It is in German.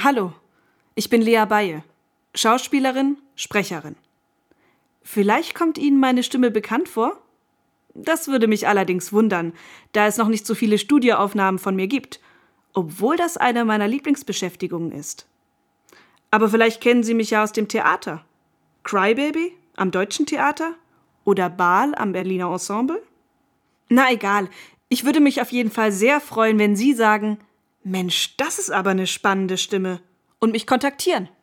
Hallo, ich bin Lea Beye, Schauspielerin, Sprecherin. Vielleicht kommt Ihnen meine Stimme bekannt vor? Das würde mich allerdings wundern, da es noch nicht so viele Studioaufnahmen von mir gibt, obwohl das eine meiner Lieblingsbeschäftigungen ist. Aber vielleicht kennen Sie mich ja aus dem Theater. Crybaby am Deutschen Theater oder Baal am Berliner Ensemble? Na egal, ich würde mich auf jeden Fall sehr freuen, wenn Sie sagen, Mensch, das ist aber eine spannende Stimme und mich kontaktieren.